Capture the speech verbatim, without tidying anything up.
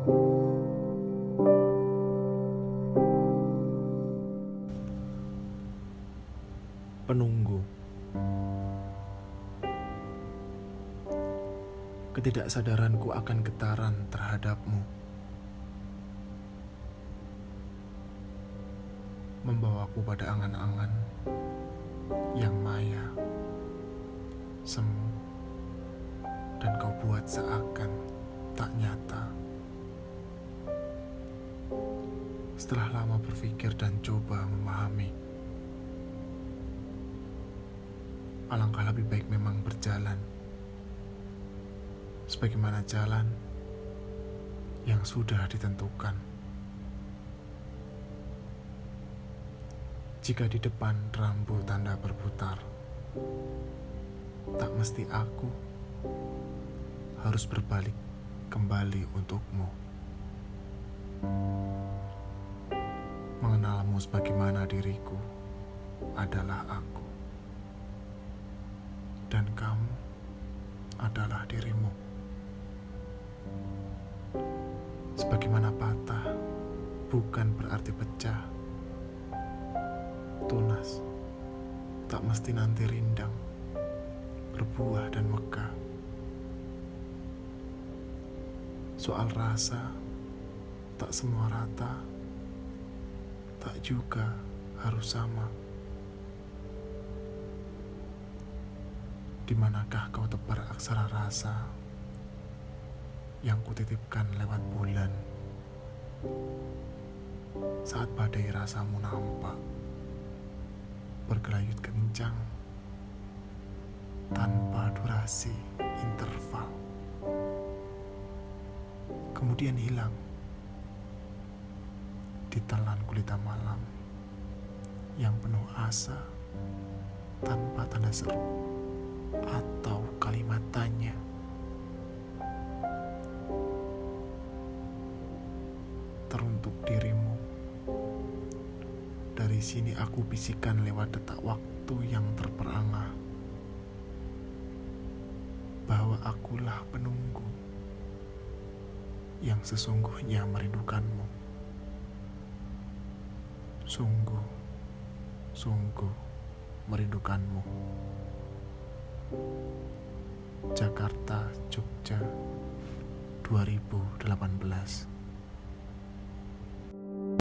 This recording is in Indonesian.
Penunggu. Ketidaksadaranku akan getaran terhadapmu, membawaku pada angan-angan yang maya, semu, dan kau buat seakan tak nyata. Setelah lama berpikir dan coba memahami, alangkah lebih baik memang berjalan sebagaimana jalan yang sudah ditentukan. Jika di depan rambu tanda berputar, tak mesti aku harus berbalik kembali untukmu. Mengenalmu sebagaimana diriku adalah aku, dan kamu adalah dirimu. Sebagaimana patah bukan berarti pecah, tunas tak mesti nanti rindang, berbuah dan megah. Soal rasa, tak semua rata, tak juga harus sama. Di manakah kau tebar aksara rasa yang kutitipkan lewat bulan, saat badai rasamu nampak bergelayut kencang tanpa durasi interval, kemudian hilang ditelan gulita malam yang penuh asa tanpa tanda seru atau kalimat tanya. Teruntuk dirimu, dari sini aku bisikan lewat detak waktu yang terperangah, bahwa akulah penunggu yang sesungguhnya merindukanmu. Sungguh, sungguh merindukanmu. Jakarta, Jogja, dua ribu delapan belas.